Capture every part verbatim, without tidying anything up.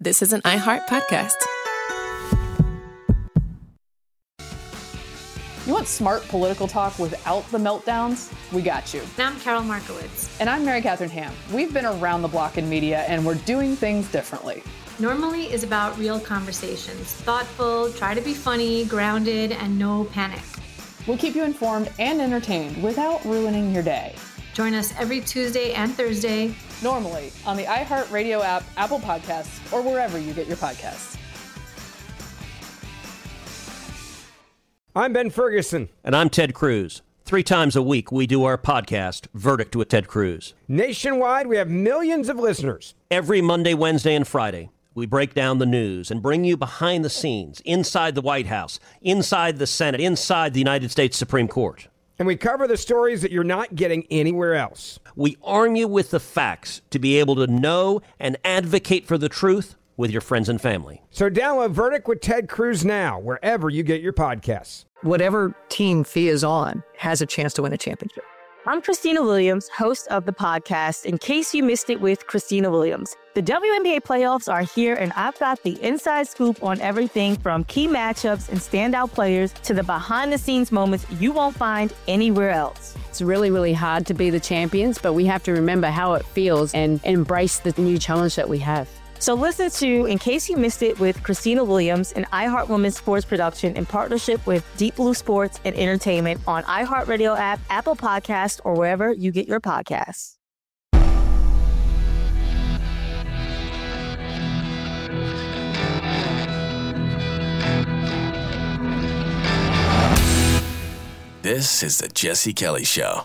This is an iHeart podcast. You want smart political talk without the meltdowns? We got you. I'm Carol Markowitz. And I'm Mary Catherine Ham. We've been around the block in media, and we're doing things differently. Normally is about real conversations. Thoughtful, try to be funny, grounded, and no panic. We'll keep you informed and entertained without ruining your day. Join us every Tuesday and Thursday. Normally on the iHeartRadio app, Apple Podcasts, or wherever you get your podcasts. I'm Ben Ferguson. And I'm Ted Cruz. Three times a week, we do our podcast, Verdict with Ted Cruz. Nationwide, we have millions of listeners. Every Monday, Wednesday, and Friday, we break down the news and bring you behind the scenes, inside the White House, inside the Senate, inside the United States Supreme Court. And we cover the stories that you're not getting anywhere else. We arm you with the facts to be able to know and advocate for the truth with your friends and family. So download Verdict with Ted Cruz now, wherever you get your podcasts. Whatever team Fee is on has a chance to win a championship. I'm Christina Williams, host of the podcast, In Case You Missed It with Christina Williams. The W N B A playoffs are here, and I've got the inside scoop on everything from key matchups and standout players to the behind-the-scenes moments you won't find anywhere else. It's really, really hard to be the champions, but we have to remember how it feels and embrace the new challenge that we have. So listen to In Case You Missed It with Christina Williams, an iHeart Women's sports production in partnership with Deep Blue Sports and Entertainment on iHeartRadio app, Apple Podcasts, or wherever you get your podcasts. This is the Jesse Kelly Show.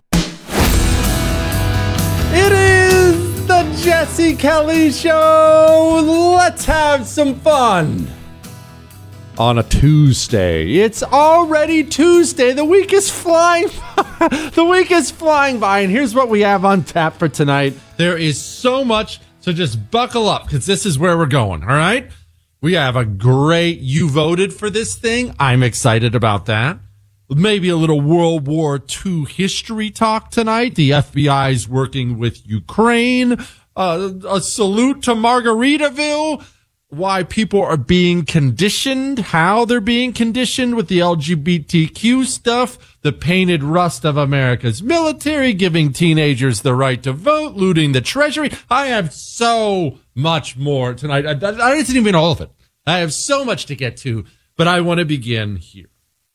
It is the Jesse Kelly Show. Let's have some fun. On a Tuesday. It's already Tuesday. The week is flying by. The week is flying by. And here's what we have on tap for tonight. There is so much, so just buckle up because this is where we're going. All right? We have a great, you voted for this thing. I'm excited about that. Maybe a little World War Two history talk tonight. The F B I is working with Ukraine. Uh, a salute to Margaritaville. Why people are being conditioned, how they're being conditioned with the L G B T Q stuff. The painted rust of America's military, giving teenagers the right to vote, looting the treasury. I have so much more tonight. I, I, I didn't even all of it. I have so much to get to, but I want to begin here.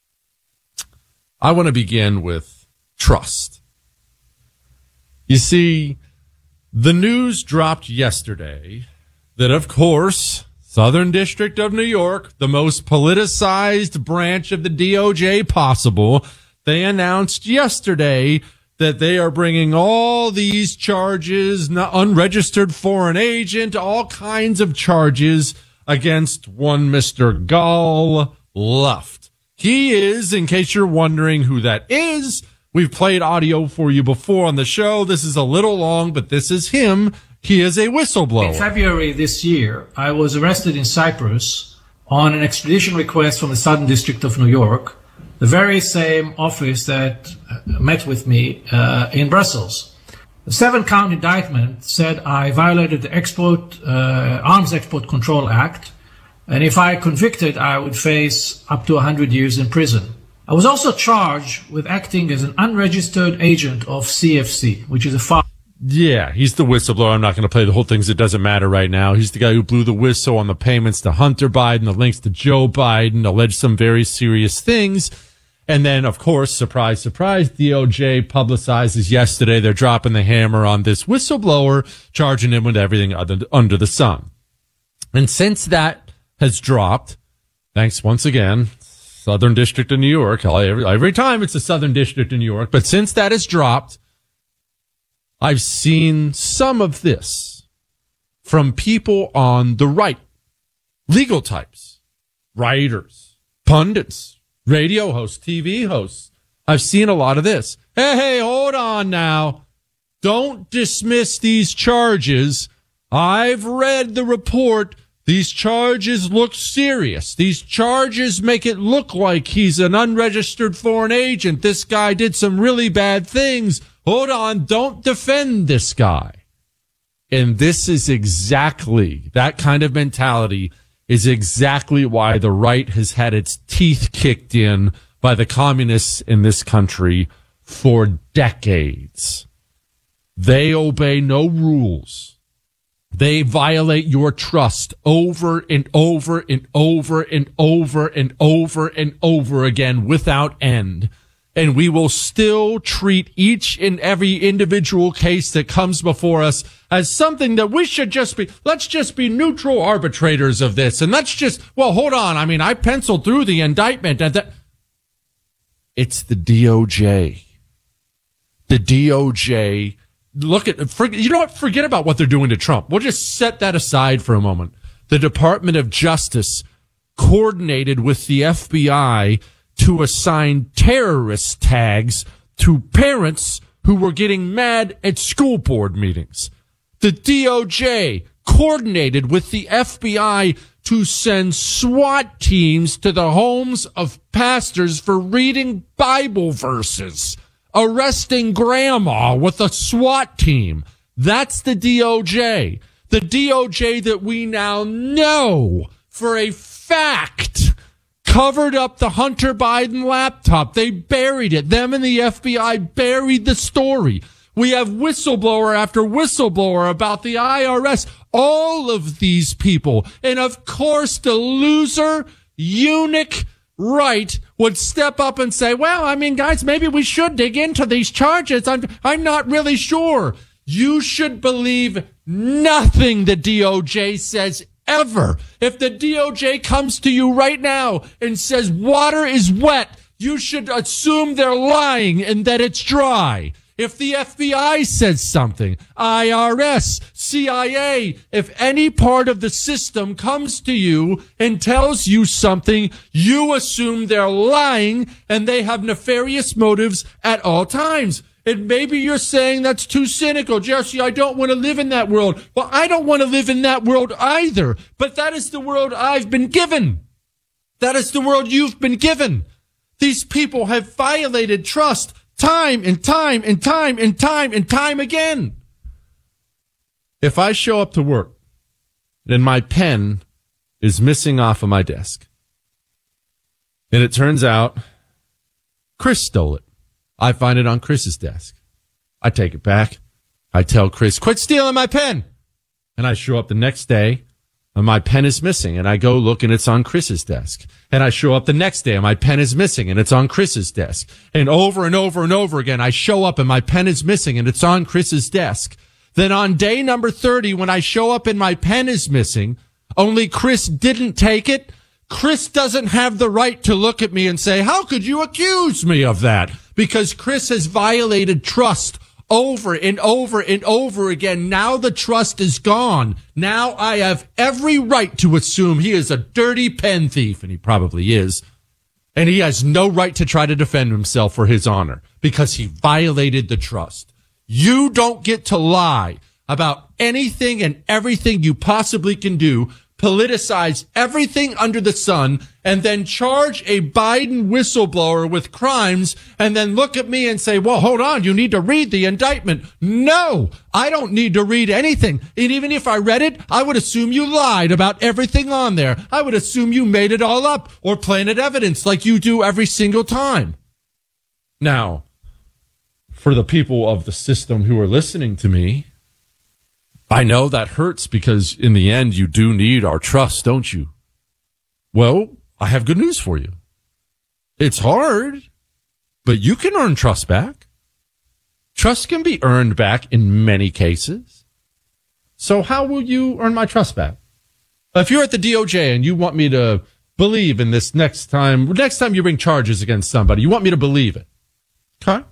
I want to begin with trust. You see, the news dropped yesterday that, of course, Southern District of New York, the most politicized branch of the D O J possible, they announced yesterday that they are bringing all these charges, unregistered foreign agent, all kinds of charges against one Mister Gul Luft. He is, in case you're wondering who that is, we've played audio for you before on the show. This is a little long, but this is him. He is a whistleblower. In February this year, I was arrested in Cyprus on an extradition request from the Southern District of New York, the very same office that met with me uh, in Brussels. The seven-count indictment said I violated the Export uh, Arms Export Control Act, and if I convicted, I would face up to one hundred years in prison. I was also charged with acting as an unregistered agent of C F C, which is a far... Yeah, he's the whistleblower. I'm not going to play the whole thing because it doesn't matter right now. He's the guy who blew the whistle on the payments to Hunter Biden, the links to Joe Biden, alleged some very serious things. And then, of course, surprise, surprise, D O J publicizes yesterday they're dropping the hammer on this whistleblower, charging him with everything other, under the sun. And since that has dropped, thanks once again, Southern District of New York. Every, every time it's the Southern District of New York. But since that has dropped, I've seen some of this from people on the right. Legal types, writers, pundits, radio hosts, T V hosts. I've seen a lot of this. Hey, hey, hold on now. Don't dismiss these charges. I've read the report. These charges look serious. These charges make it look like he's an unregistered foreign agent. This guy did some really bad things. Hold on. Don't defend this guy. And this is exactly, that kind of mentality is exactly why the right has had its teeth kicked in by the communists in this country for decades. They obey no rules. They violate your trust over and over and over and over and over and over again without end. And we will still treat each and every individual case that comes before us as something that we should just be, let's just be neutral arbitrators of this. And let's just, well, hold on. I mean, I penciled through the indictment and that. It's the D O J. The D O J. Look at, forget, you know what? Forget about what they're doing to Trump. We'll just set that aside for a moment. The Department of Justice coordinated with the F B I to assign terrorist tags to parents who were getting mad at school board meetings. The D O J coordinated with the F B I to send SWAT teams to the homes of pastors for reading Bible verses, arresting grandma with a SWAT team. That's the D O J. The D O J that we now know for a fact covered up the Hunter Biden laptop. They buried it. Them and the F B I buried the story. We have whistleblower after whistleblower about the I R S. All of these people. And of course, the loser, eunuch, right would step up and say, well, I mean, guys, maybe we should dig into these charges. I'm, I'm not really sure. You should believe nothing the D O J says ever. If the D O J comes to you right now and says water is wet, you should assume they're lying and that it's dry. If the F B I says something, I R S, C I A, if any part of the system comes to you and tells you something, you assume they're lying and they have nefarious motives at all times. And maybe you're saying that's too cynical. Jesse, I don't want to live in that world. Well, I don't want to live in that world either. But that is the world I've been given. That is the world you've been given. These people have violated trust time and time and time and time and time again. If I show up to work and my pen is missing off of my desk, and it turns out Chris stole it, I find it on Chris's desk. I take it back. I tell Chris, quit stealing my pen. And I show up the next day and my pen is missing. And I go look and it's on Chris's desk. And I show up the next day and my pen is missing and it's on Chris's desk. And over and over and over again, I show up and my pen is missing and it's on Chris's desk. Then on day number thirty, when I show up and my pen is missing, only Chris didn't take it. Chris doesn't have the right to look at me and say, how could you accuse me of that? Because Chris has violated trust over and over and over again. Now the trust is gone. Now I have every right to assume he is a dirty pen thief, and he probably is. And he has no right to try to defend himself for his honor because he violated the trust. You don't get to lie about anything and everything you possibly can do, politicize everything under the sun, and then charge a Biden whistleblower with crimes, and then look at me and say, well, hold on, you need to read the indictment. No, I don't need to read anything. And even if I read it, I would assume you lied about everything on there. I would assume you made it all up or planted evidence like you do every single time. Now, for the people of the system who are listening to me, I know that hurts because in the end, you do need our trust, don't you? Well, I have good news for you. It's hard, but you can earn trust back. Trust can be earned back in many cases. So how will you earn my trust back? If you're at the D O J and you want me to believe in this next time, next time you bring charges against somebody, you want me to believe it. Okay?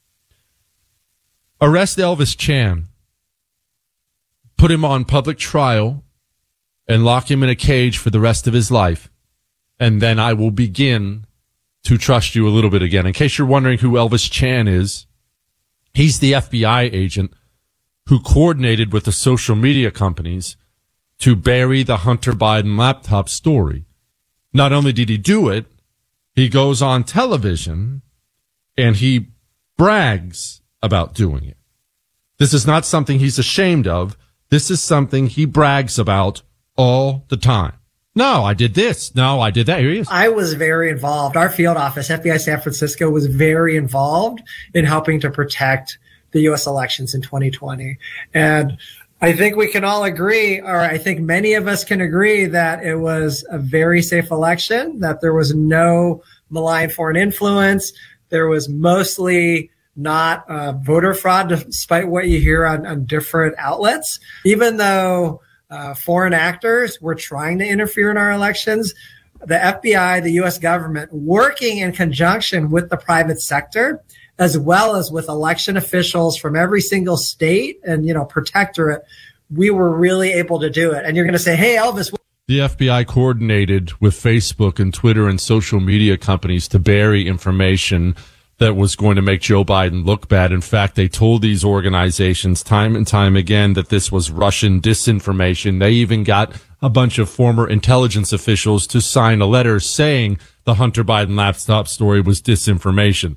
Arrest Elvis Chan. Put him on public trial and lock him in a cage for the rest of his life. And then I will begin to trust you a little bit again. In case you're wondering who Elvis Chan is, he's the F B I agent who coordinated with the social media companies to bury the Hunter Biden laptop story. Not only did he do it, he goes on television and he brags about doing it. This is not something he's ashamed of. This is something he brags about all the time. No, I did this. No, I did that. Here he is. I was very involved. Our field office, F B I San Francisco, was very involved in helping to protect the U S elections in twenty twenty. And I think we can all agree, or I think many of us can agree, that it was a very safe election, that there was no malign foreign influence. There was mostly not uh, voter fraud, despite what you hear on, on different outlets. Even though Uh, foreign actors were trying to interfere in our elections, the F B I, the U S government, working in conjunction with the private sector, as well as with election officials from every single state and, you know, protectorate, we were really able to do it. And you're going to say, hey, Elvis. The F B I coordinated with Facebook and Twitter and social media companies to bury information that was going to make Joe Biden look bad. In fact, they told these organizations time and time again that this was Russian disinformation. They even got a bunch of former intelligence officials to sign a letter saying the Hunter Biden laptop story was disinformation.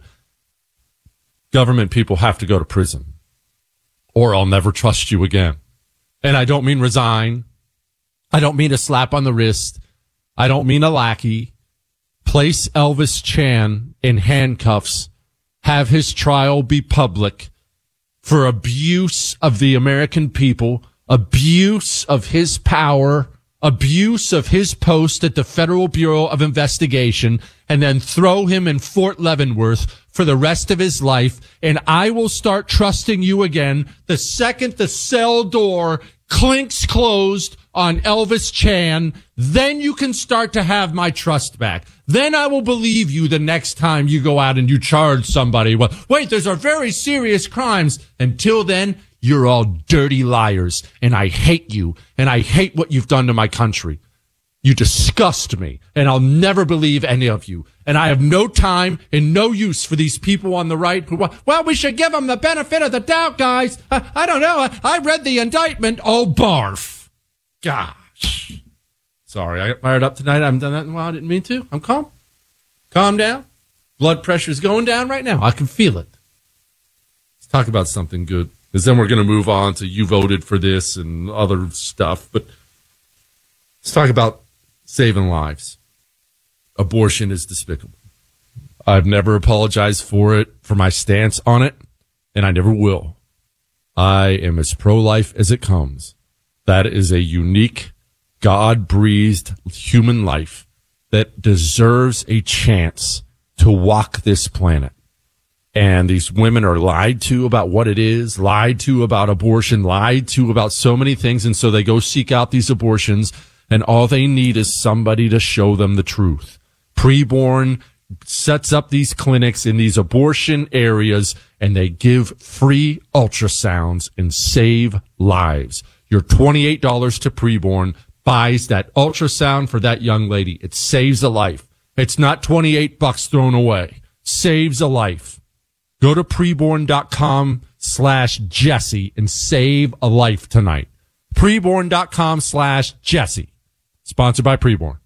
Government people have to go to prison, or I'll never trust you again. And I don't mean resign. I don't mean a slap on the wrist. I don't mean a lackey. Place Elvis Chan in handcuffs. Have his trial be public for abuse of the American people, abuse of his power, abuse of his post at the Federal Bureau of Investigation, and then throw him in Fort Leavenworth for the rest of his life. And I will start trusting you again the second the cell door clinks closed on Elvis Chan. Then you can start to have my trust back. Then I will believe you the next time you go out and you charge somebody. Well, wait, those are very serious crimes. Until then, you're all dirty liars, and I hate you, and I hate what you've done to my country. You disgust me, and I'll never believe any of you. And I have no time and no use for these people on the right who, well, we should give them the benefit of the doubt, guys. I, I don't know. I, I read the indictment. Oh, barf. Gosh. Sorry, I got fired up tonight. I haven't done that in a while. I didn't mean to. I'm calm. Calm down. Blood pressure's going down right now. I can feel it. Let's talk about something good, because then we're going to move on to you voted for this and other stuff. But let's talk about saving lives. Abortion is despicable. I've never apologized for it, for my stance on it, and I never will. I am as pro-life as it comes. That is a unique, God-breathed human life that deserves a chance to walk this planet. And these women are lied to about what it is, lied to about abortion, lied to about so many things. And so they go seek out these abortions, and all they need is somebody to show them the truth. Preborn sets up these clinics in these abortion areas, and they give free ultrasounds and save lives. Your twenty-eight dollars to Preborn buys that ultrasound for that young lady. It saves a life. It's not twenty-eight bucks thrown away. Saves a life. Go to preborn.com slash Jesse and save a life tonight. Preborn.com slash Jesse. Sponsored by Preborn.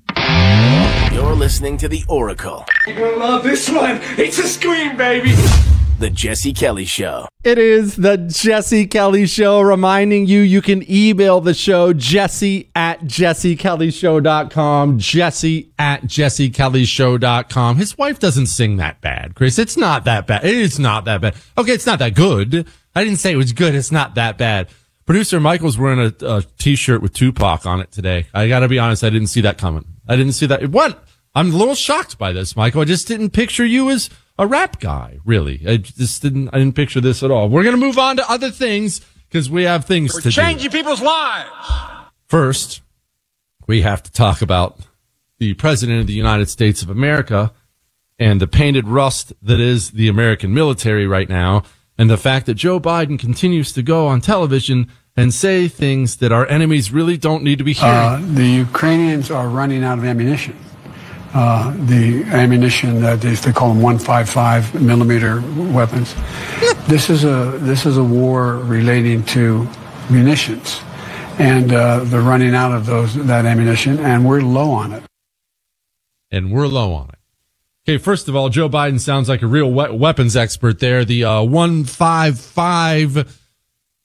You're listening to The Oracle. You're gonna love this one. It's a scream, baby. The Jesse Kelly Show. It is the Jesse Kelly Show, reminding you you can email the show, Jesse at jesse kelly show dot com, Jesse at jesse kelly show dot com. His wife doesn't sing that bad, Chris. It's not that bad. It's not that bad. Okay, it's not that good. I didn't say it was good. It's not that bad. Producer Michael's wearing a, a T-shirt with Tupac on it today. I got to be honest, I didn't see that coming. I didn't see that. What? I'm a little shocked by this, Michael. I just didn't picture you as a rap guy, really. I just didn't, I didn't picture this at all. We're going to move on to other things because we have things We're to changing do. people's lives. First, we have to talk about the President of the United States of America and the painted rust that is the American military right now, and the fact that Joe Biden continues to go on television and say things that our enemies really don't need to be hearing. Uh, the Ukrainians are running out of ammunition. Uh, the ammunition that they, they call them one fifty-five millimeter weapons. This is a this is a war relating to munitions, and uh, they're running out of those that ammunition, and we're low on it. And we're low on it. Okay, first of all, Joe Biden sounds like a real we- weapons expert there. The uh, one fifty-five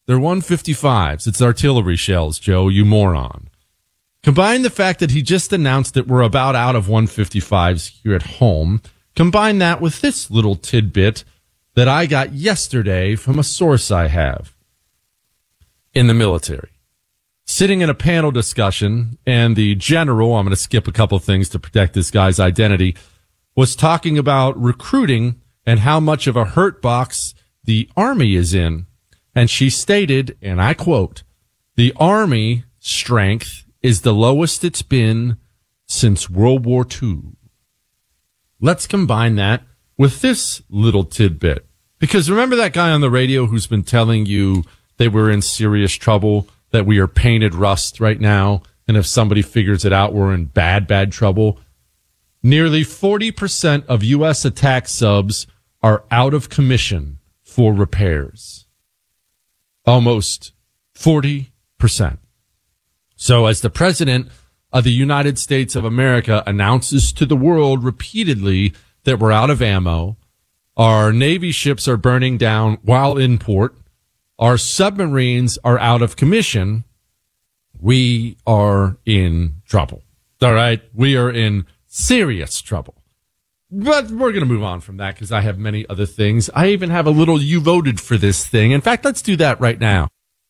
They're one fifty-fives. It's artillery shells, Joe, you moron. Combine the fact that he just announced that we're about out of one fifty-fives here at home. Combine that with this little tidbit that I got yesterday from a source I have in the military. Sitting in a panel discussion, and the general, I'm going to skip a couple things to protect this guy's identity, was talking about recruiting and how much of a hurt box the Army is in. And she stated, and I quote, "The Army strength is the lowest it's been since World War Two. Let's combine that with this little tidbit. Because remember that guy on the radio who's been telling you they were in serious trouble, that we are painted rust right now, and if somebody figures it out, we're in bad, bad trouble? Nearly forty percent of U S attack subs are out of commission for repairs. Almost forty percent. So as the president of the United States of America announces to the world repeatedly that we're out of ammo, our Navy ships are burning down while in port, our submarines are out of commission, we are in trouble. All right? We are in serious trouble. But we're going to move on from that because I have many other things. I even have a little "you voted for this" thing. In fact, let's do that right now.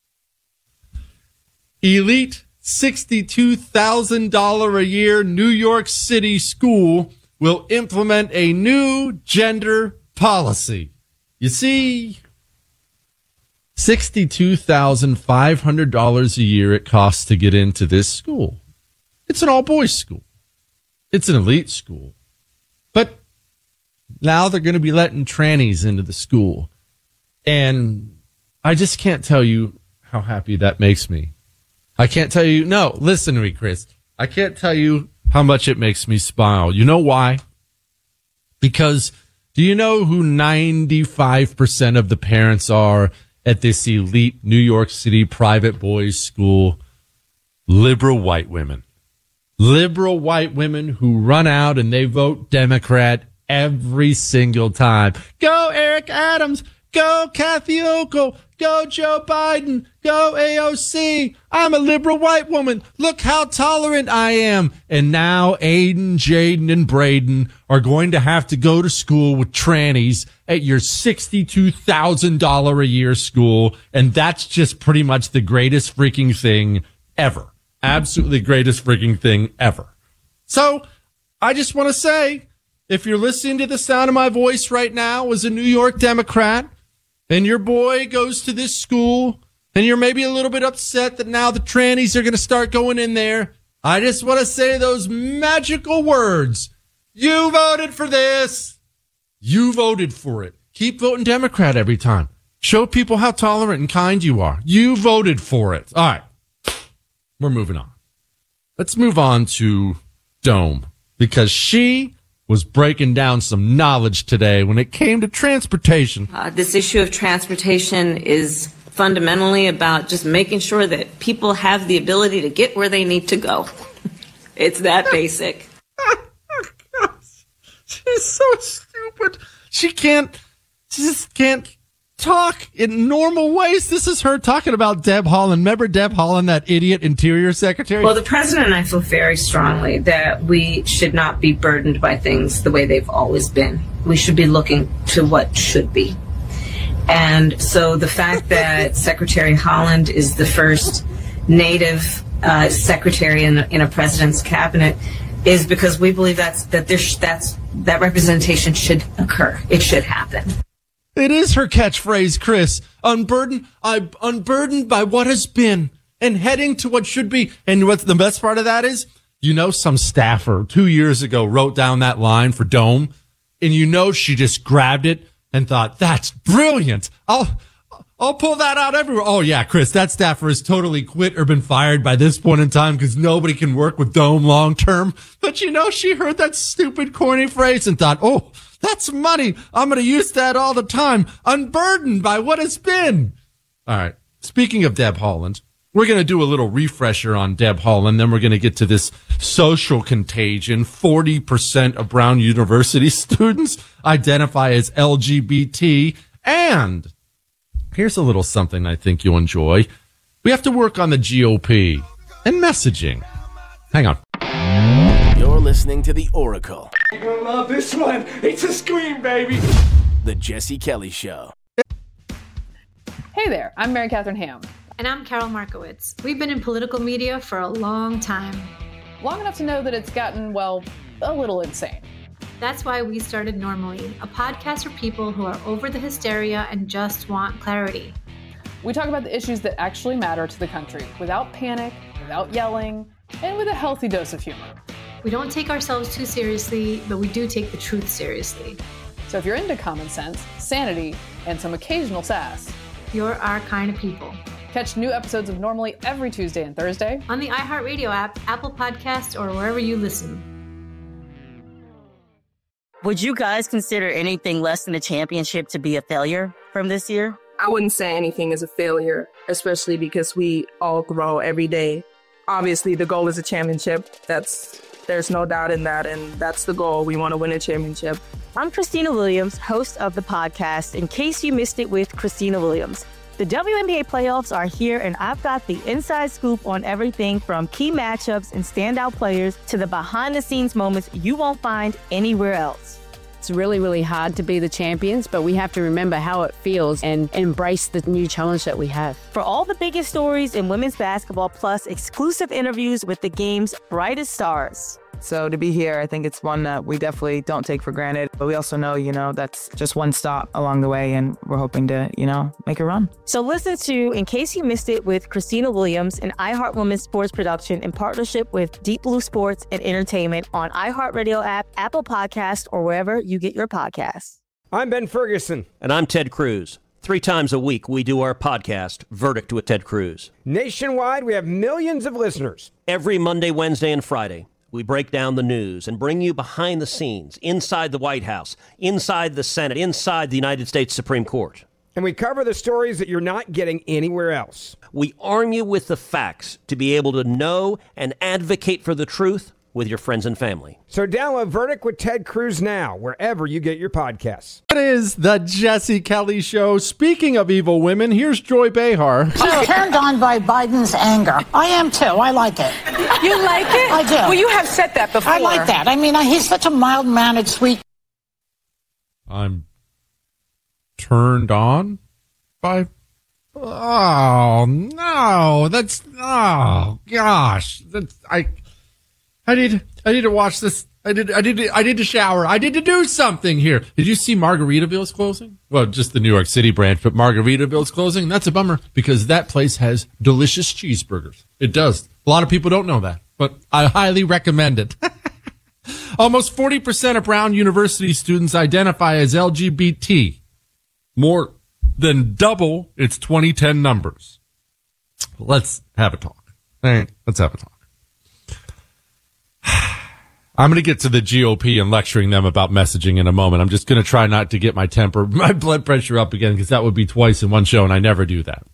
Elite sixty-two thousand dollars a year New York City school will implement a new gender policy. You see, sixty-two thousand five hundred dollars a year it costs to get into this school. It's an all-boys school. It's an elite school. But now they're going to be letting trannies into the school. And I just can't tell you how happy that makes me. I can't tell you. No, listen to me, Chris. I can't tell you how much it makes me smile. You know why? Because do you know who ninety-five percent of the parents are at this elite New York City private boys school? Liberal white women. Liberal white women who run out and they vote Democrat every single time. Go Eric Adams. Go Kathy Hochul. Go Joe Biden. Go A O C. I'm a liberal white woman. Look how tolerant I am. And now Aiden, Jaden, and Braden are going to have to go to school with trannies at your sixty-two thousand dollars a year school. And that's just pretty much the greatest freaking thing ever. Absolutely greatest freaking thing ever. So I just want to say, if you're listening to the sound of my voice right now as a New York Democrat, and your boy goes to this school, and you're maybe a little bit upset that now the trannies are going to start going in there, I just want to say those magical words. You voted for this. You voted for it. Keep voting Democrat every time. Show people how tolerant and kind you are. You voted for it. All right. We're moving on. Let's move on to Dome, because she was breaking down some knowledge today when it came to transportation. Uh, this issue of transportation is fundamentally about just making sure that people have the ability to get where they need to go. It's that basic. She's so stupid. She can't, she just can't talk in normal ways. This is her talking about Deb Haaland. Remember Deb Haaland, that idiot interior secretary? Well, the president and I feel very strongly that we should not be burdened by things the way they've always been. We should be looking to what should be. And so the fact that Secretary Haaland is the first native uh, secretary in, in a president's cabinet is because we believe that's that there sh- that's that representation should occur. It should happen. It is her catchphrase, Chris. Unburdened, I'm unburdened by what has been and heading to what should be. And what's the best part of that is, you know, some staffer two years ago wrote down that line for Dome, and you know she just grabbed it and thought, that's brilliant. I'll I'll pull that out everywhere. Oh, yeah, Chris, that staffer has totally quit or been fired by this point in time because nobody can work with Dome long term. But, you know, she heard that stupid, corny phrase and thought, oh, that's money. I'm going to use that all the time. Unburdened by what has been. All right. Speaking of Deb Haaland, we're going to do a little refresher on Deb Haaland. Then we're going to get to this social contagion. forty percent of Brown University students identify as L G B T. And here's a little something I think you'll enjoy. We have to work on the G O P and messaging. Hang on. You're listening to The Oracle. You're gonna love this one. It's a scream, baby. The Jesse Kelly Show. Hey there, I'm Mary Catherine Ham. And I'm Carol Markowitz. We've been in political media for a long time. Long enough to know that it's gotten, well, a little insane. That's why we started Normally, a podcast for people who are over the hysteria and just want clarity. We talk about the issues that actually matter to the country, without panic, without yelling, and with a healthy dose of humor. We don't take ourselves too seriously, but we do take the truth seriously. So if you're into common sense, sanity, and some occasional sass, you're our kind of people. Catch new episodes of Normally every Tuesday and Thursday on the iHeartRadio app, Apple Podcasts, or wherever you listen. Would you guys consider anything less than a championship to be a failure from this year? I wouldn't say anything is a failure, especially because we all grow every day. Obviously, the goal is a championship. That's there's no doubt in that, and that's the goal. We want to win a championship. I'm Christina Williams, host of the podcast, In Case You Missed It with Christina Williams. The W N B A playoffs are here, and I've got the inside scoop on everything from key matchups and standout players to the behind-the-scenes moments you won't find anywhere else. It's really, really hard to be the champions, but we have to remember how it feels and embrace the new challenge that we have. For all the biggest stories in women's basketball, plus exclusive interviews with the game's brightest stars. So to be here, I think it's one that we definitely don't take for granted. But we also know, you know, that's just one stop along the way, and we're hoping to, you know, make a run. So listen to In Case You Missed It with Christina Williams, an iHeart Women's sports production in partnership with Deep Blue Sports and Entertainment on iHeartRadio app, Apple Podcasts, or wherever you get your podcasts. I'm Ben Ferguson. And I'm Ted Cruz. Three times a week, we do our podcast, Verdict with Ted Cruz. Nationwide, we have millions of listeners. Every Monday, Wednesday, and Friday, we break down the news and bring you behind the scenes, inside the White House, inside the Senate, inside the United States Supreme Court. And we cover the stories that you're not getting anywhere else. We arm you with the facts to be able to know and advocate for the truth with your friends and family. So download Verdict with Ted Cruz now, wherever you get your podcasts. It is the Jesse Kelly Show. Speaking of evil women, here's Joy Behar. I'm turned on by Biden's anger. I am too. I like it. You like it? I do. Well, you have said that before. I like that. I mean, he's such a mild-mannered, sweet. I'm turned on by... Oh, no. That's... Oh, gosh. That's... I... I need, I need to watch this. I did, I did, I need to shower. I need to do something here. Did you see Margaritaville's closing? Well, just the New York City branch, but Margaritaville's closing. That's a bummer because that place has delicious cheeseburgers. It does. A lot of people don't know that, but I highly recommend it. Almost forty percent of Brown University students identify as L G B T, more than double its twenty ten numbers. Let's have a talk. All right, let's have a talk. I'm going to get to the G O P and lecturing them about messaging in a moment. I'm just going to try not to get my temper, my blood pressure up again, because that would be twice in one show, and I never do that.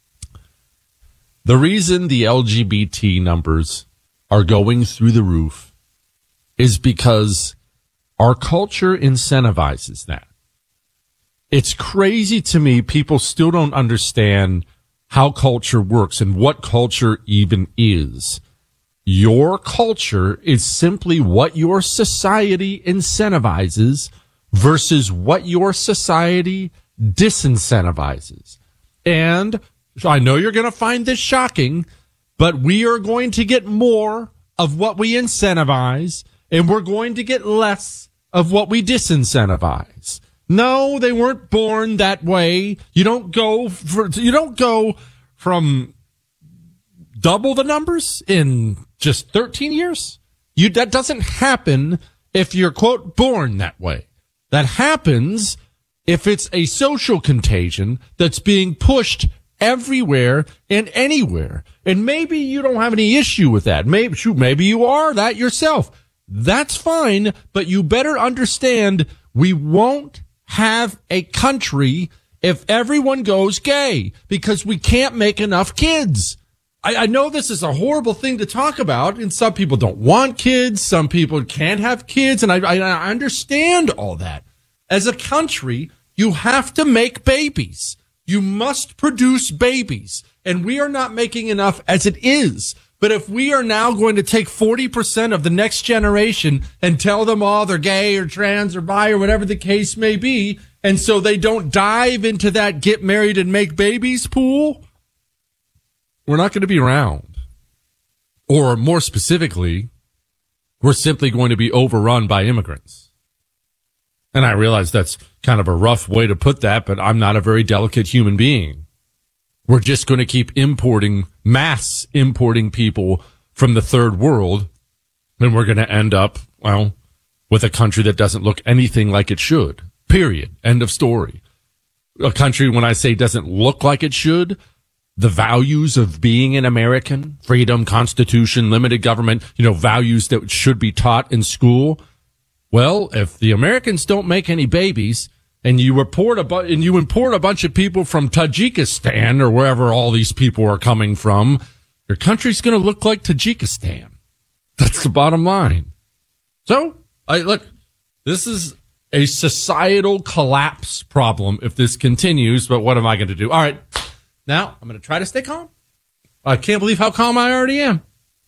The reason the L G B T numbers are going through the roof is because our culture incentivizes that. It's crazy to me. People still don't understand how culture works and what culture even is. Your culture is simply what your society incentivizes versus what your society disincentivizes. And I know you're going to find this shocking, but we are going to get more of what we incentivize, and we're going to get less of what we disincentivize. No, they weren't born that way. You don't go for, you don't go from double the numbers in just thirteen years. You, that doesn't happen if you're, quote, born that way. That happens if it's a social contagion that's being pushed everywhere and anywhere. And maybe you don't have any issue with that. Maybe, shoot, maybe you are that yourself. That's fine, but you better understand we won't have a country if everyone goes gay, because we can't make enough kids. I, I know this is a horrible thing to talk about, and some people don't want kids, some people can't have kids, and I, I, I understand all that. As a country, you have to make babies. You must produce babies, and we are not making enough as it is. But if we are now going to take forty percent of the next generation and tell them all they're gay or trans or bi or whatever the case may be, and so they don't dive into that get married and make babies pool, we're not going to be around. Or more specifically, we're simply going to be overrun by immigrants. And I realize that's kind of a rough way to put that, but I'm not a very delicate human being. We're just going to keep importing, mass importing people from the third world, and we're going to end up, well, with a country that doesn't look anything like it should. Period. End of story. A country, when I say doesn't look like it should, the values of being an American, freedom, constitution, limited government, you know, values that should be taught in school. Well, if the Americans don't make any babies, and you report a bu- and you import a bunch of people from Tajikistan or wherever all these people are coming from, your country's going to look like Tajikistan. That's the bottom line. So, I look, this is a societal collapse problem if this continues, but what am I going to do? All right, now I'm going to try to stay calm. I can't believe how calm I already am.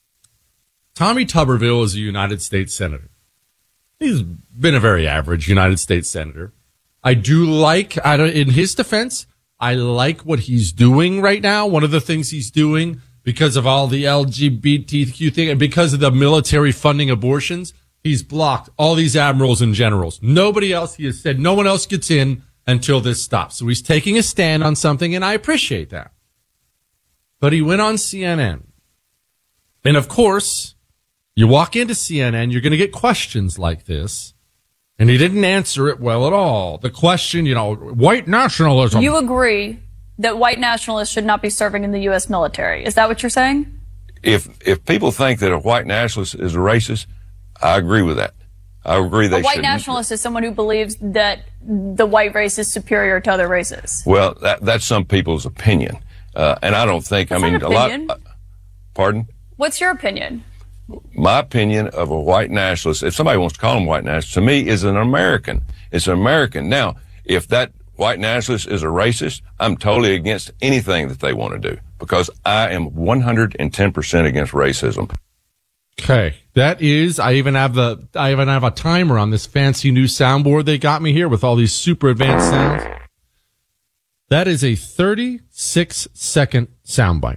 Tommy Tuberville is a United States Senator. He's been a very average United States Senator. I do like, I don't, in his defense, I like what he's doing right now. One of the things he's doing because of all the L G B T Q thing and because of the military funding abortions, he's blocked all these admirals and generals. Nobody else, he has said no one else gets in until this stops. So he's taking a stand on something, and I appreciate that. But he went on C N N. And of course, you walk into C N N, you're going to get questions like this. And he didn't answer it well at all. The question, you know, white nationalism. You agree that white nationalists should not be serving in the U S military. Is that what you're saying? If if people think that a white nationalist is a racist, I agree with that. I agree they should. A white shouldn't. nationalist is someone who believes that the white race is superior to other races. Well, that, that's some people's opinion. Uh, and I don't think, That's I mean, not a lot. opinion. Uh, pardon? What's your opinion? My opinion of a white nationalist, if somebody wants to call him white nationalist, to me is an American. It's an American. Now, if that white nationalist is a racist, I'm totally against anything that they want to do because I am one hundred ten percent against racism. Okay. That is, I even have the, I even have a timer on this fancy new soundboard they got me here with all these super advanced sounds. That is a thirty-six second soundbite.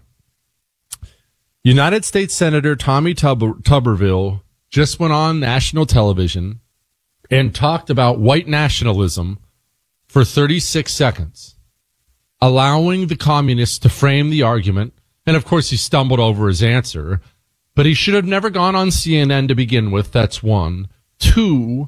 United States Senator Tommy Tuber- Tuberville just went on national television and talked about white nationalism for thirty-six seconds, allowing the communists to frame the argument. And of course, he stumbled over his answer, but he should have never gone on C N N to begin with. That's one. Two,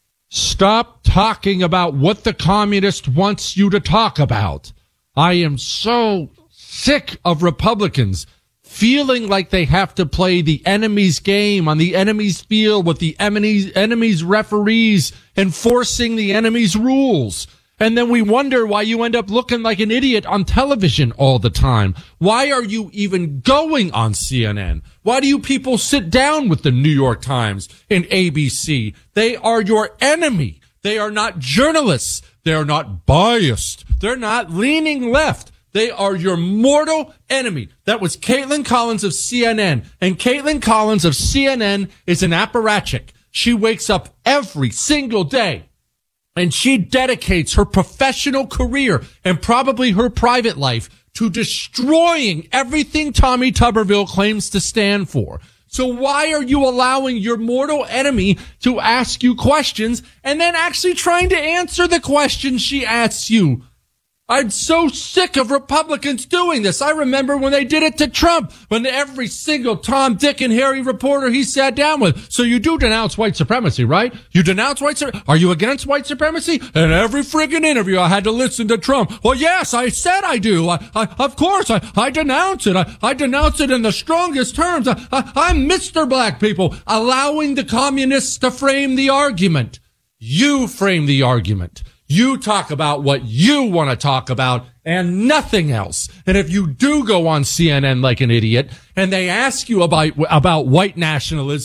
stop talking about what the communist wants you to talk about. I am so sick of Republicans feeling like they have to play the enemy's game on the enemy's field with the enemy's, enemy's referees enforcing the enemy's rules. And then we wonder why you end up looking like an idiot on television all the time. Why are you even going on C N N? Why do you people sit down with the New York Times and A B C? They are your enemy. They are not journalists. They are not biased. They're not leaning left. They are your mortal enemy. That was Caitlin Collins of C N N. And Caitlin Collins of C N N is an apparatchik. She wakes up every single day and she dedicates her professional career and probably her private life to destroying everything Tommy Tuberville claims to stand for. So why are you allowing your mortal enemy to ask you questions and then actually trying to answer the questions she asks you? I'm so sick of Republicans doing this. I remember when they did it to Trump, when every single Tom, Dick, and Harry reporter he sat down with. So you do denounce white supremacy, right? You denounce white supremacy? Are you against white supremacy? And every friggin' interview I had to listen to Trump. Well, yes, I said I do. I, I of course, I, I denounce it. I, I denounce it in the strongest terms. I, I, I'm Mister Black people, allowing the communists to frame the argument. You frame the argument. You talk about what you want to talk about and nothing else. And if you do go on C N N like an idiot and they ask you about, about white nationalism,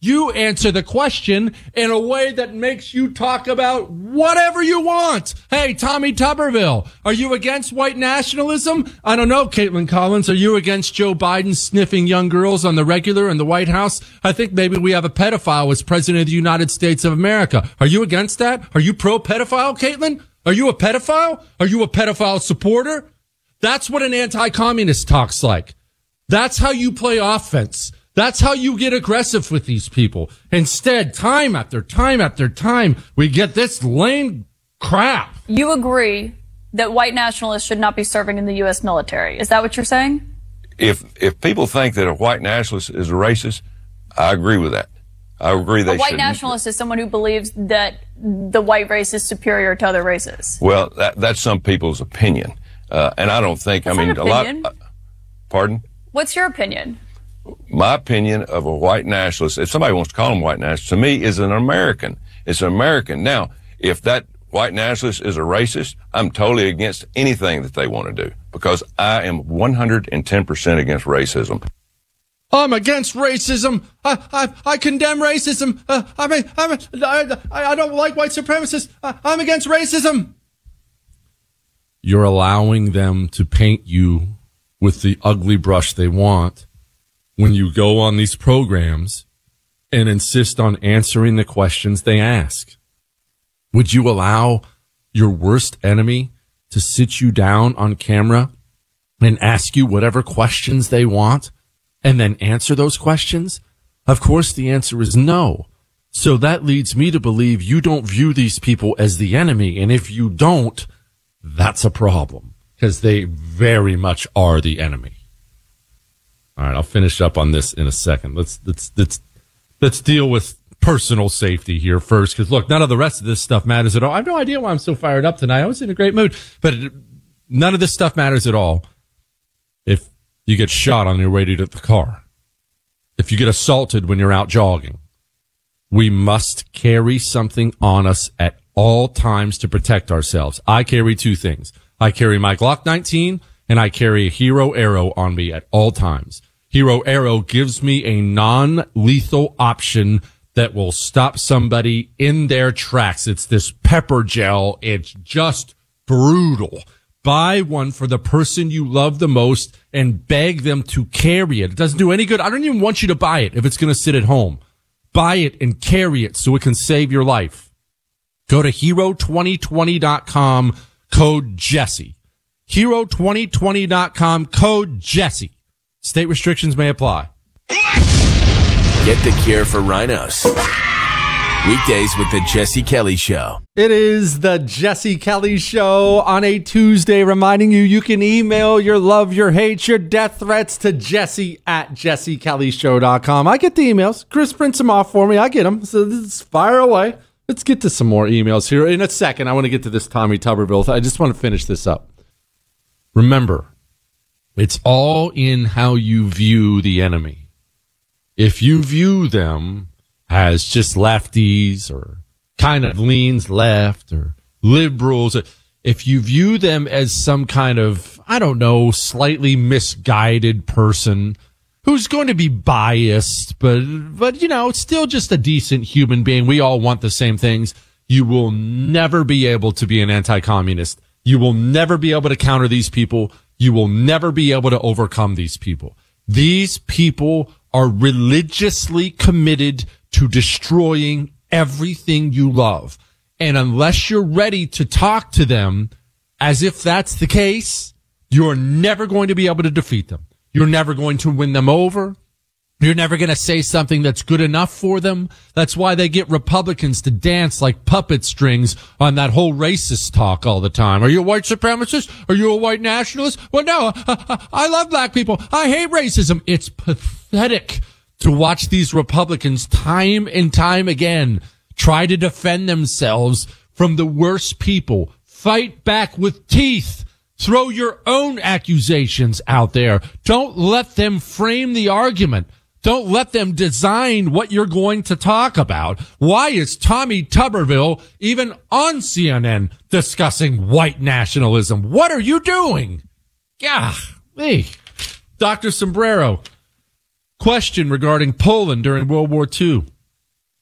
You answer the question in a way that makes you talk about whatever you want. Hey, Tommy Tuberville, are you against white nationalism? I don't know, Caitlin Collins. Are you against Joe Biden sniffing young girls on the regular in the White House? I think maybe we have a pedophile as president of the United States of America. Are you against that? Are you pro-pedophile, Caitlin? Are you a pedophile? Are you a pedophile supporter? That's what an anti-communist talks like. That's how you play offense. That's how you get aggressive with these people. Instead, time after time after time, we get this lame crap. You agree that white nationalists should not be serving in the U S military. Is that what you're saying? If if people think that a white nationalist is a racist, I agree with that. I agree they should. A white nationalist is someone who believes that the white race is superior to other races. Well, that, that's some people's opinion. Uh, and I don't think, That's I mean, not a lot. opinion. Uh, pardon? What's your opinion? My opinion of a white nationalist, if somebody wants to call him white nationalist, to me is an American. It's an American. Now, if that white nationalist is a racist, I'm totally against anything that they want to do because I am one hundred ten percent against racism. I'm against racism. I I, I condemn racism. Uh, I mean, I'm, I, I don't like white supremacists. I, I'm against racism. You're allowing them to paint you with the ugly brush they want when you go on these programs and insist on answering the questions they ask. Would you allow your worst enemy to sit you down on camera and ask you whatever questions they want and then answer those questions? Of course, the answer is no. So that leads me to believe you don't view these people as the enemy. And if you don't, that's a problem because they very much are the enemy. All right, I'll finish up on this in a second. Let's let's let's let's deal with personal safety here first, because look, none of the rest of this stuff matters at all. I have no idea why I'm so fired up tonight. I was in a great mood, but it, none of this stuff matters at all if you get shot on your way to the car, if you get assaulted when you're out jogging. We must carry something on us at all times to protect ourselves. I carry two things. I carry my Glock nineteen. And I carry a Hero Arrow on me at all times. Hero Arrow gives me a non-lethal option that will stop somebody in their tracks. It's this pepper gel. It's just brutal. Buy one for the person you love the most and beg them to carry it. It doesn't do any good. I don't even want you to buy it if it's going to sit at home. Buy it and carry it so it can save your life. Go to hero twenty twenty dot com, code Jesse. hero twenty twenty dot com, code Jesse. State restrictions may apply. Get the cure for rhinos. Weekdays with the Jesse Kelly Show. It is the Jesse Kelly Show on a Tuesday, reminding you you can email your love, your hate, your death threats to Jesse at jesse kelly show dot com. I get the emails. Chris prints them off for me. I get them. So let's fire away. Let's get to some more emails here. In a second, I want to get to this Tommy Tuberville. I just want to finish this up. Remember, it's all in how you view the enemy. If you view them as just lefties or kind of leans left or liberals, if you view them as some kind of, I don't know, slightly misguided person who's going to be biased, but, but you know, still just a decent human being, we all want the same things, you will never be able to be an anti-communist. You will never be able to counter these people. You will never be able to overcome these people. These people are religiously committed to destroying everything you love. And unless you're ready to talk to them as if that's the case, you're never going to be able to defeat them. You're never going to win them over. You're never going to say something that's good enough for them. That's why they get Republicans to dance like puppet strings on that whole racist talk all the time. Are you a white supremacist? Are you a white nationalist? Well, no, I, I love black people. I hate racism. It's pathetic to watch these Republicans time and time again try to defend themselves from the worst people. Fight back with teeth. Throw your own accusations out there. Don't let them frame the argument. Don't let them design what you're going to talk about. Why is Tommy Tuberville even on C N N discussing white nationalism? What are you doing? Yeah, hey, Doctor Sombrero. Question regarding Poland during World War Two.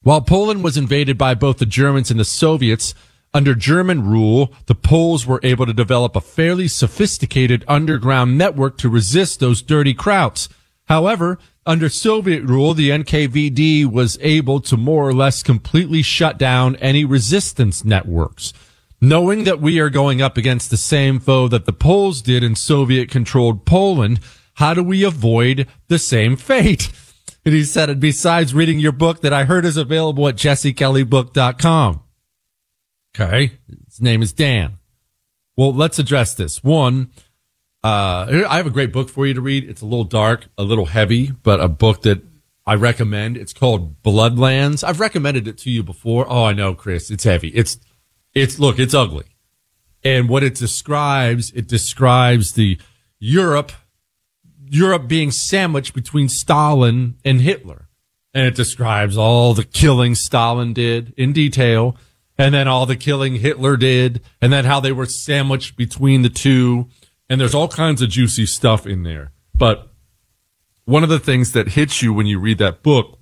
While Poland was invaded by both the Germans and the Soviets, under German rule, the Poles were able to develop a fairly sophisticated underground network to resist those dirty Krauts. However, under Soviet rule, the N K V D was able to more or less completely shut down any resistance networks. Knowing that we are going up against the same foe that the Poles did in Soviet-controlled Poland, how do we avoid the same fate? And he said, besides reading your book that I heard is available at jesse kelly book dot com. Okay. His name is Dan. Well, let's address this. One, uh, I have a great book for you to read. It's a little dark, a little heavy, but a book that I recommend. It's called Bloodlands. I've recommended it to you before. Oh, I know, Chris. It's heavy. It's, it's, look, it's ugly. And what it describes, it describes the Europe, Europe being sandwiched between Stalin and Hitler. And it describes all the killing Stalin did in detail, and then all the killing Hitler did, and then how they were sandwiched between the two. And there's all kinds of juicy stuff in there. But one of the things that hits you when you read that book,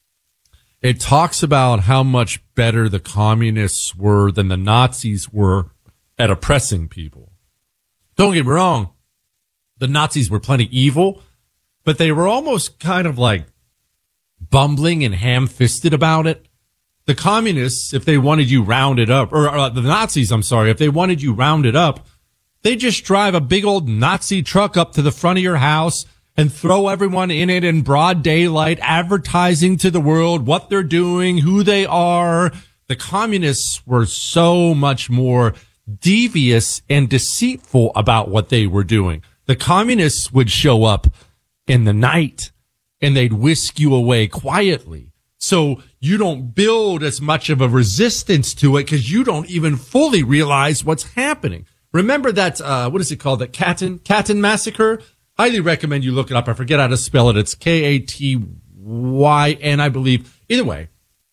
it talks about how much better the communists were than the Nazis were at oppressing people. Don't get me wrong. The Nazis were plenty evil, but they were almost kind of like bumbling and ham-fisted about it. The communists, if they wanted you rounded up, or uh, the Nazis, I'm sorry, if they wanted you rounded up, they just drive a big old Nazi truck up to the front of your house and throw everyone in it in broad daylight, advertising to the world what they're doing, who they are. The communists were so much more devious and deceitful about what they were doing. The communists would show up in the night and they'd whisk you away quietly. So you don't build as much of a resistance to it because you don't even fully realize what's happening. Remember that, uh, what is it called? That Katyn, Katyn massacre? Highly recommend you look it up. I forget how to spell it. It's K A T Y N, I believe. Either way,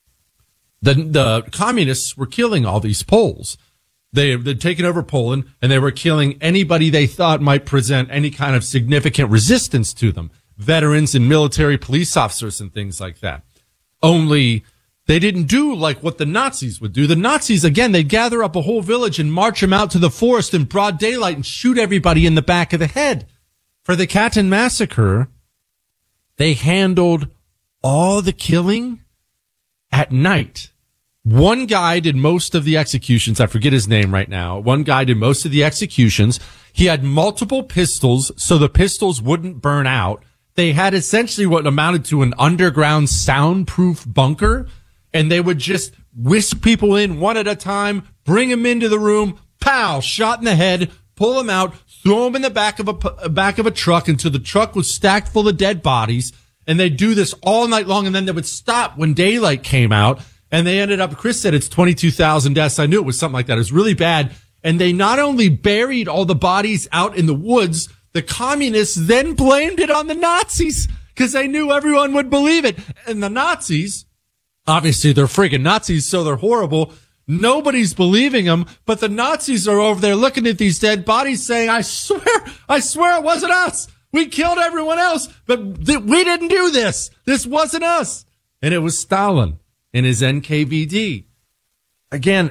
the, the communists were killing all these Poles. They, they'd taken over Poland and they were killing anybody they thought might present any kind of significant resistance to them. Veterans and military police officers and things like that. Only they didn't do like what the Nazis would do. The Nazis, again, they'd gather up a whole village and march them out to the forest in broad daylight and shoot everybody in the back of the head. For the Katyn massacre, they handled all the killing at night. One guy did most of the executions. I forget his name right now. One guy did most of the executions. He had multiple pistols, so the pistols wouldn't burn out. They had essentially what amounted to an underground soundproof bunker, and they would just whisk people in one at a time, bring them into the room, pow, shot in the head, pull them out, throw them in the back of a back of a truck until the truck was stacked full of dead bodies. And they'd do this all night long, and then they would stop when daylight came out. And they ended up, Chris said it's twenty-two thousand deaths. I knew it was something like that. It was really bad. And they not only buried all the bodies out in the woods, the communists then blamed it on the Nazis because they knew everyone would believe it. And the Nazis, obviously they're freaking Nazis, so they're horrible. Nobody's believing them, but the Nazis are over there looking at these dead bodies saying, I swear, I swear it wasn't us. We killed everyone else, but th- we didn't do this. This wasn't us. And it was Stalin and his N K V D. Again,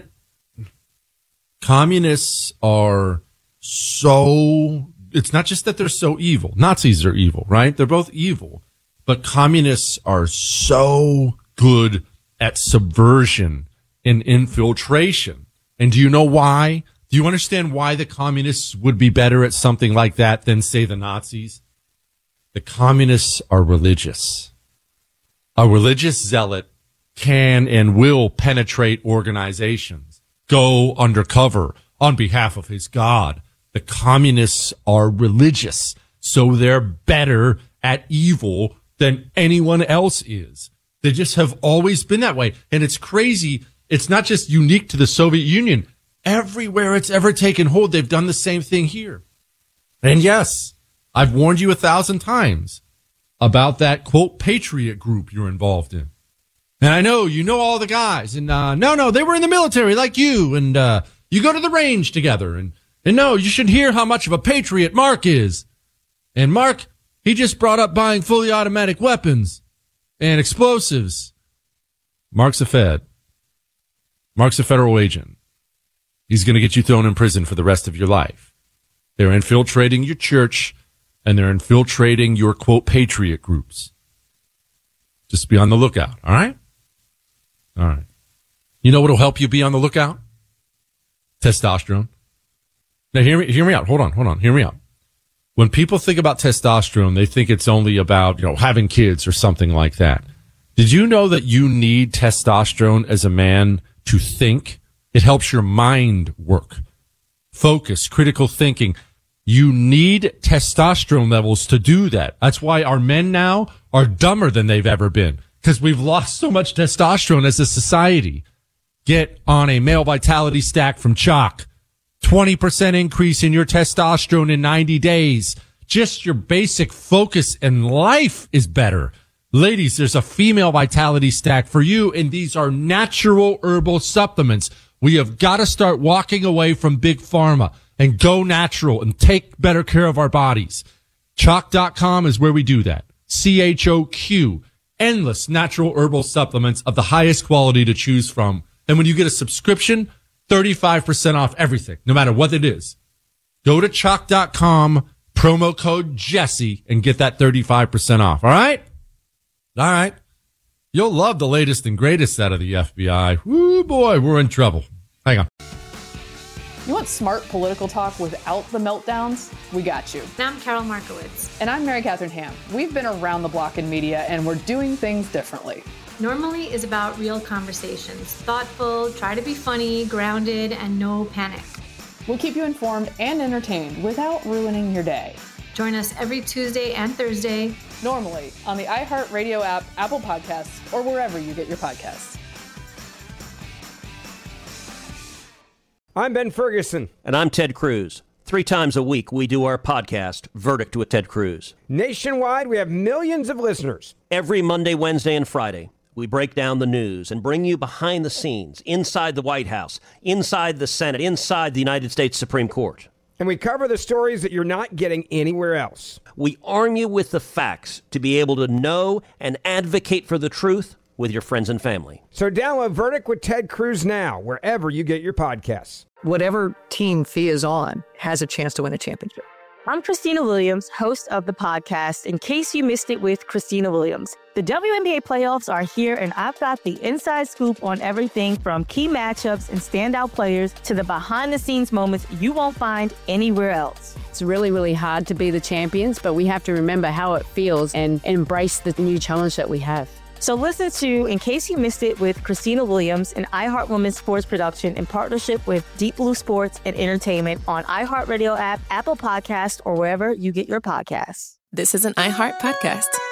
communists are so, it's not just that they're so evil. Nazis are evil, right? They're both evil, but communists are so good at subversion and infiltration. And do you know why? Do you understand why the communists would be better at something like that than, say, the Nazis? The communists are religious. A religious zealot can and will penetrate organizations, go undercover on behalf of his God. The communists are religious, so they're better at evil than anyone else is. They just have always been that way. And it's crazy. It's not just unique to the Soviet Union. Everywhere it's ever taken hold, they've done the same thing here. And yes, I've warned you a thousand times about that, quote, patriot group you're involved in. And I know, you know all the guys. And uh no, no, they were in the military like you. And uh you go to the range together. And, and no, you should hear how much of a patriot Mark is. And Mark, he just brought up buying fully automatic weapons and explosives. Mark's a Fed. Mark's a federal agent. He's going to get you thrown in prison for the rest of your life. They're infiltrating your church, and they're infiltrating your, quote, patriot groups. Just be on the lookout, all right? All right. You know what will help you be on the lookout? Testosterone. Now, hear me, hear me out. Hold on, hold on. Hear me out. When people think about testosterone, they think it's only about, you know, having kids or something like that. Did you know that you need testosterone as a man to think? It helps your mind work. Focus, critical thinking. You need testosterone levels to do that. That's why our men now are dumber than they've ever been, because we've lost so much testosterone as a society. Get on a male vitality stack from Chalk. twenty percent increase in your testosterone in ninety days. Just your basic focus in life is better. Ladies, there's a female vitality stack for you, and these are natural herbal supplements. We have got to start walking away from big pharma and go natural and take better care of our bodies. Chalk dot com is where we do that. C H O Q. Endless natural herbal supplements of the highest quality to choose from. And when you get a subscription, thirty-five percent off everything, no matter what it is. Go to Chalk dot com, promo code Jesse, and get that thirty-five percent off. All right? All right. You'll love the latest and greatest out of the F B I. Woo, boy, we're in trouble. Hang on. You want smart political talk without the meltdowns? We got you. And I'm Carol Markowitz. And I'm Mary Catherine Ham. We've been around the block in media, and we're doing things differently. Normally is about real conversations. Thoughtful, try to be funny, grounded, and no panic. We'll keep you informed and entertained without ruining your day. Join us every Tuesday and Thursday. Normally on the iHeartRadio app, Apple Podcasts, or wherever you get your podcasts. I'm Ben Ferguson. And I'm Ted Cruz. Three times a week, we do our podcast, Verdict with Ted Cruz. Nationwide, we have millions of listeners. Every Monday, Wednesday, and Friday, we break down the news and bring you behind the scenes, inside the White House, inside the Senate, inside the United States Supreme Court. And we cover the stories that you're not getting anywhere else. We arm you with the facts to be able to know and advocate for the truth with your friends and family. So download Verdict with Ted Cruz now, wherever you get your podcasts. Whatever team Fee is on has a chance to win a championship. I'm Christina Williams, host of the podcast, In Case You Missed It with Christina Williams. The W N B A playoffs are here, and I've got the inside scoop on everything from key matchups and standout players to the behind-the-scenes moments you won't find anywhere else. It's really, really hard to be the champions, but we have to remember how it feels and embrace the new challenge that we have. So listen to In Case You Missed It with Christina Williams, an iHeart Women's Sports production in partnership with Deep Blue Sports and Entertainment on iHeartRadio app, Apple Podcasts, or wherever you get your podcasts. This is an iHeart podcast.